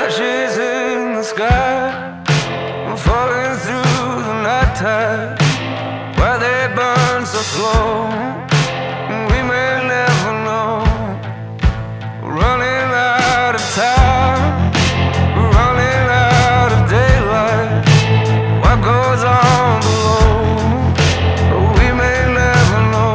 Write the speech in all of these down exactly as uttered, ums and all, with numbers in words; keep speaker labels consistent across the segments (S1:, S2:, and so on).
S1: Ashes in the sky, falling through the night tide. Why they burn so slow, we may never know. Running out of time, running out of daylight. What goes on below, we may never know.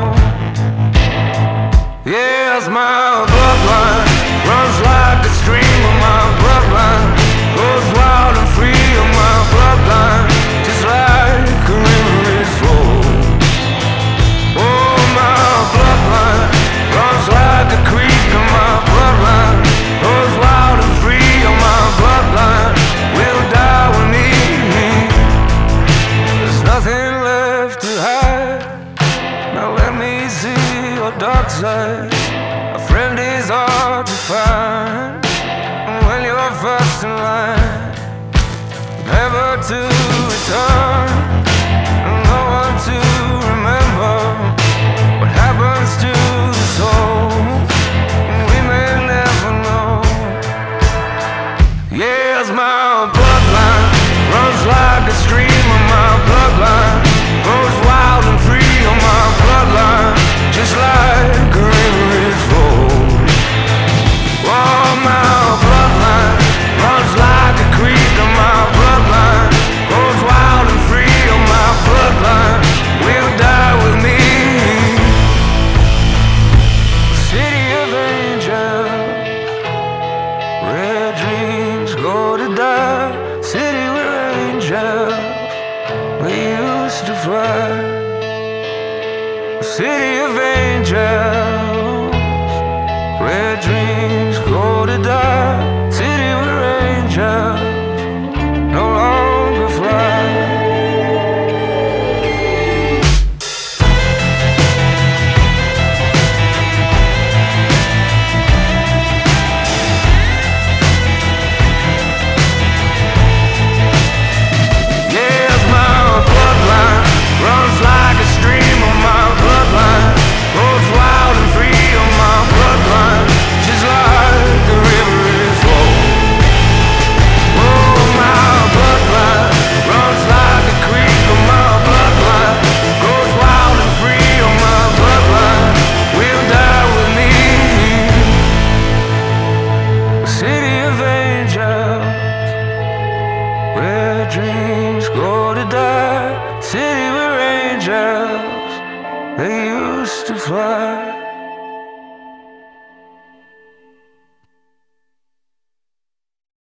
S1: Yes, my bloodline runs like a stream of my bloodline, goes wild and free of my bloodline, just like a river is flowing. Oh, my bloodline runs like a creek of my bloodline, goes wild and free of my bloodline, will die with me. There's nothing left to hide, now let me see your dark side. A friend is hard to find when you're first in line, never to return, no one to remember. What happens to the soul, we may never know. Yes, my bloodline runs like a stream of my bloodline, goes wild and free of my bloodline, just like a river is flowing. Oh, my bloodline runs like a creek of my bloodline, goes wild and free of my bloodline, will die with me. City of angels, where dreams go to die. City where angels we used to fly. City of angels, where dreams go to die. City where angels no longer fly. Yes, my bloodline runs like a stream of my bloodline, goes wild and free of my bloodline, just like the river is flowing. Oh, my bloodline runs like a creek of my bloodline, goes wild and free of my bloodline, will die with me. City of angels, where dreams go to die. City where angels they used to fly.